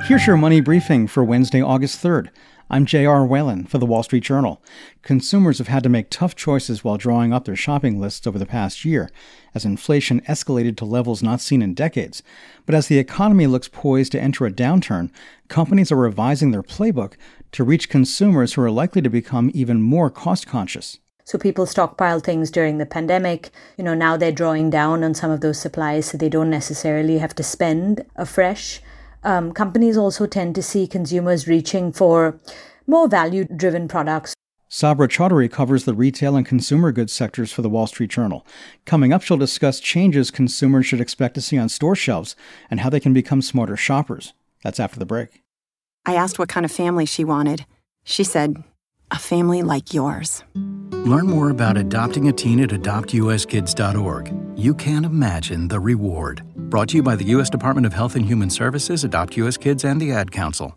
Here's your money briefing for Wednesday, August 3rd. I'm J.R. Whalen for The Wall Street Journal. Consumers have had to make tough choices while drawing up their shopping lists over the past year, as inflation escalated to levels not seen in decades. But as the economy looks poised to enter a downturn, companies are revising their playbook to reach consumers who are likely to become even more cost-conscious. So people stockpile things during the pandemic. Now they're drawing down on some of those supplies so they don't necessarily have to spend afresh. Companies also tend to see consumers reaching for more value-driven products. Sabra Chaudhary covers the retail and consumer goods sectors for The Wall Street Journal. Coming up, she'll discuss changes consumers should expect to see on store shelves and how they can become smarter shoppers. That's after the break. I asked what kind of family she wanted. She said, a family like yours. Learn more about adopting a teen at adoptuskids.org. You can't imagine the reward. Brought to you by the U.S. Department of Health and Human Services, Adopt U.S. Kids, and the Ad Council.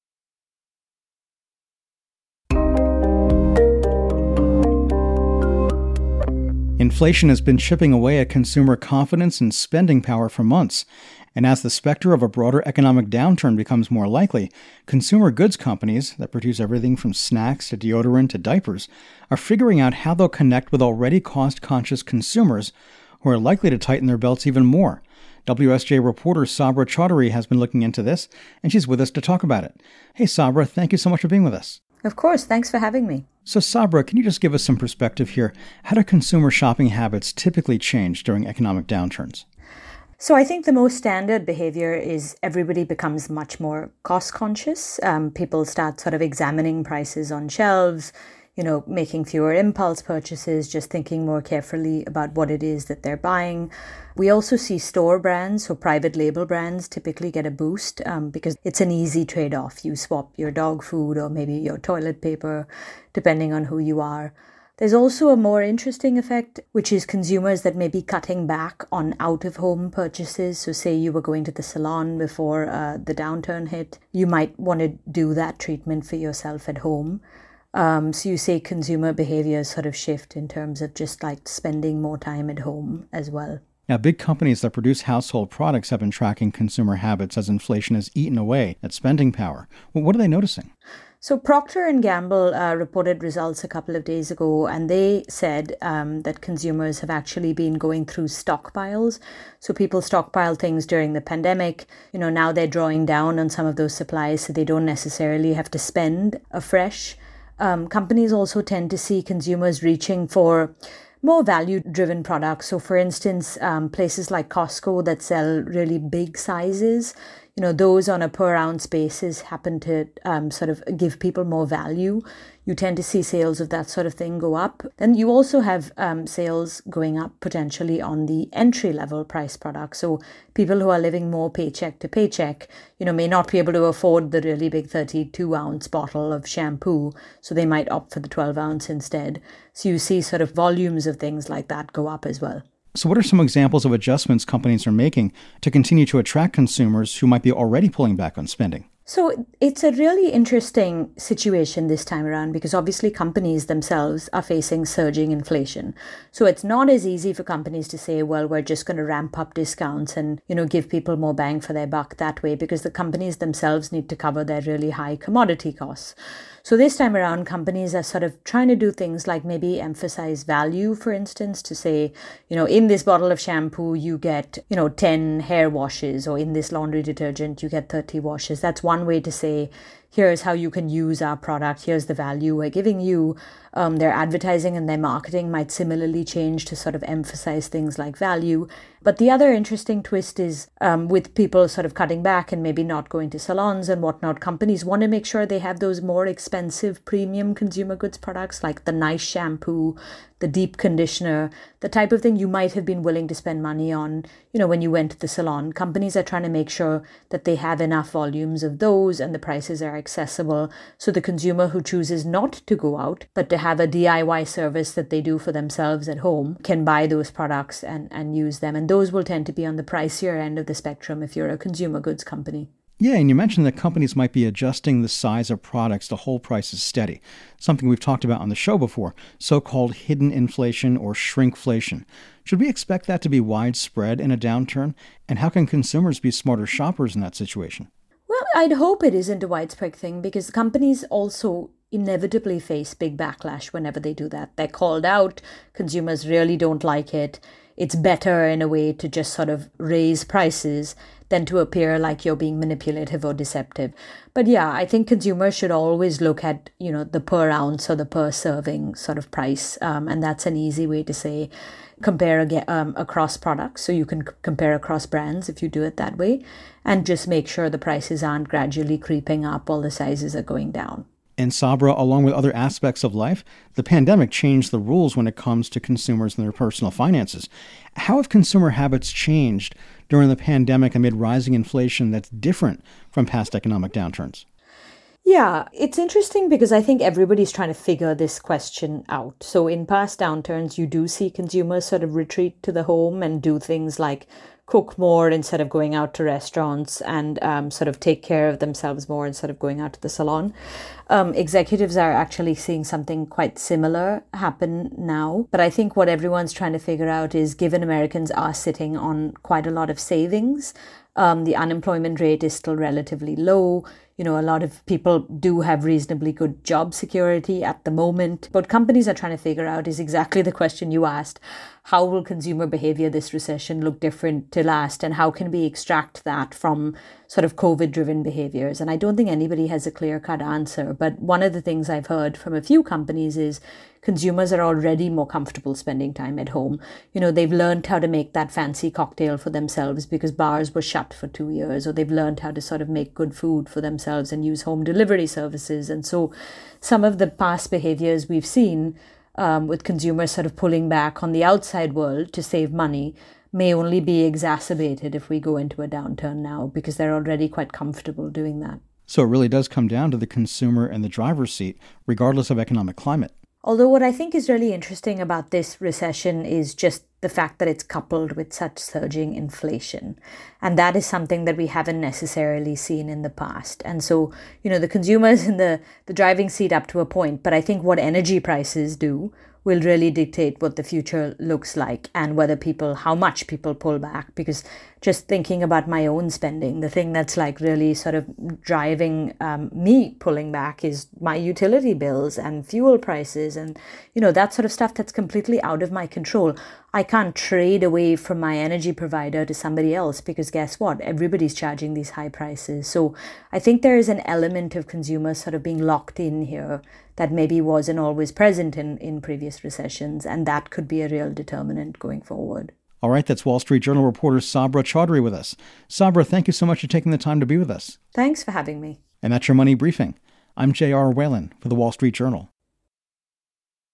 Inflation has been chipping away at consumer confidence and spending power for months. And as the specter of a broader economic downturn becomes more likely, consumer goods companies that produce everything from snacks to deodorant to diapers are figuring out how they'll connect with already cost-conscious consumers who are likely to tighten their belts even more. WSJ reporter Sabra Chaudhary has been looking into this, and she's with us to talk about it. Hey, Sabra, thank you so much for being with us. Of course, thanks for having me. So, Sabra, can you just give us some perspective here? How do consumer shopping habits typically change during economic downturns? So I think the most standard behavior is everybody becomes much more cost conscious. People start sort of examining prices on shelves, making fewer impulse purchases, just thinking more carefully about what it is that they're buying. We also see store brands, so private label brands typically get a boost because it's an easy trade-off. You swap your dog food or maybe your toilet paper, depending on who you are. There's also a more interesting effect, which is consumers that may be cutting back on out-of-home purchases. So say you were going to the salon before the downturn hit, you might want to do that treatment for yourself at home. So you say consumer behaviors sort of shift in terms of just like spending more time at home as well. Now, big companies that produce household products have been tracking consumer habits as inflation has eaten away at spending power. Well, what are they noticing? So Procter & Gamble reported results a couple of days ago, and they said that consumers have actually been going through stockpiles. So people stockpile things during the pandemic. Now they're drawing down on some of those supplies so they don't necessarily have to spend afresh. Companies also tend to see consumers reaching for more value-driven products. So for instance, places like Costco that sell really big sizes, those on a per ounce basis happen to sort of give people more value. You tend to see sales of that sort of thing go up. Then you also have sales going up potentially on the entry-level price products. So people who are living more paycheck to paycheck, may not be able to afford the really big 32-ounce bottle of shampoo. So they might opt for the 12-ounce instead. So you see sort of volumes of things like that go up as well. So what are some examples of adjustments companies are making to continue to attract consumers who might be already pulling back on spending? So it's a really interesting situation this time around because obviously companies themselves are facing surging inflation. So it's not as easy for companies to say, well, we're just going to ramp up discounts and, give people more bang for their buck that way because the companies themselves need to cover their really high commodity costs. So this time around, companies are sort of trying to do things like maybe emphasize value, for instance, to say, in this bottle of shampoo, you get, 10 hair washes, or in this laundry detergent, you get 30 washes. That's one way to say, here's how you can use our product. Here's the value we're giving you. Their advertising and their marketing might similarly change to sort of emphasize things like value. But the other interesting twist is with people sort of cutting back and maybe not going to salons and whatnot, companies want to make sure they have those more expensive premium consumer goods products like the nice shampoo, the deep conditioner, the type of thing you might have been willing to spend money on, when you went to the salon. Companies are trying to make sure that they have enough volumes of those and the prices are accessible. So the consumer who chooses not to go out, but to have a DIY service that they do for themselves at home can buy those products and use them. And those will tend to be on the pricier end of the spectrum if you're a consumer goods company. Yeah, and you mentioned that companies might be adjusting the size of products to hold prices steady, something we've talked about on the show before, so-called hidden inflation or shrinkflation. Should we expect that to be widespread in a downturn? And how can consumers be smarter shoppers in that situation? Well, I'd hope it isn't a widespread thing because companies also inevitably face big backlash whenever they do that. They're called out, consumers really don't like it. It's better in a way to just sort of raise prices than to appear like you're being manipulative or deceptive. But yeah, I think consumers should always look at, the per ounce or the per serving sort of price. And that's an easy way to say compare across products. So you can compare across brands if you do it that way, and just make sure the prices aren't gradually creeping up while the sizes are going down. And Sabra, along with other aspects of life, the pandemic changed the rules when it comes to consumers and their personal finances. How have consumer habits changed during the pandemic amid rising inflation that's different from past economic downturns? Yeah, it's interesting because I think everybody's trying to figure this question out. So in past downturns, you do see consumers sort of retreat to the home and do things like cook more instead of going out to restaurants, and sort of take care of themselves more instead of going out to the salon. Executives are actually seeing something quite similar happen now. But I think what everyone's trying to figure out is, given Americans are sitting on quite a lot of savings, the unemployment rate is still relatively low. A lot of people do have reasonably good job security at the moment. What companies are trying to figure out is exactly the question you asked. How will consumer behavior this recession look different to last? And how can we extract that from sort of COVID-driven behaviors? And I don't think anybody has a clear-cut answer. But one of the things I've heard from a few companies is consumers are already more comfortable spending time at home. They've learned how to make that fancy cocktail for themselves because bars were shut for 2 years, or they've learned how to sort of make good food for themselves and use home delivery services. And so some of the past behaviors we've seen with consumers sort of pulling back on the outside world to save money may only be exacerbated if we go into a downturn now, because they're already quite comfortable doing that. So it really does come down to the consumer in the driver's seat, regardless of economic climate. Although what I think is really interesting about this recession is just the fact that it's coupled with such surging inflation. And that is something that we haven't necessarily seen in the past. And so, the consumer's in the driving seat up to a point, but I think what energy prices do will really dictate what the future looks like and how much people pull back. Because just thinking about my own spending, the thing that's like really sort of driving me pulling back is my utility bills and fuel prices and, that sort of stuff that's completely out of my control. I can't trade away from my energy provider to somebody else because guess what? Everybody's charging these high prices. So I think there is an element of consumers sort of being locked in here that maybe wasn't always present in previous recessions, and that could be a real determinant going forward. All right, that's Wall Street Journal reporter Sabra Chaudhry with us. Sabra, thank you so much for taking the time to be with us. Thanks for having me. And that's your Money Briefing. I'm J.R. Whalen for the Wall Street Journal.